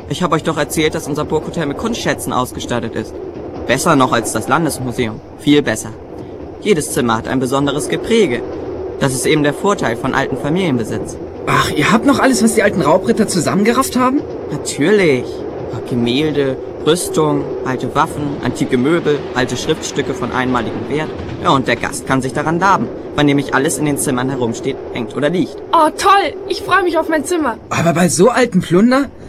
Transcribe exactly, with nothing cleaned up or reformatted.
Ich habe euch doch erzählt, dass unser Burghotel mit Kunstschätzen ausgestattet ist. Besser noch als das Landesmuseum. Viel besser. Jedes Zimmer hat ein besonderes Gepräge. Das ist eben der Vorteil von alten Familienbesitz. Ach, ihr habt noch alles, was die alten Raubritter zusammengerafft haben? Natürlich. Gemälde, Rüstung, alte Waffen, antike Möbel, alte Schriftstücke von einmaligem Wert. Ja, und der Gast kann sich daran laben, wann nämlich alles in den Zimmern herumsteht, hängt oder liegt. Oh, toll! Ich freue mich auf mein Zimmer. Aber bei so alten Plunder?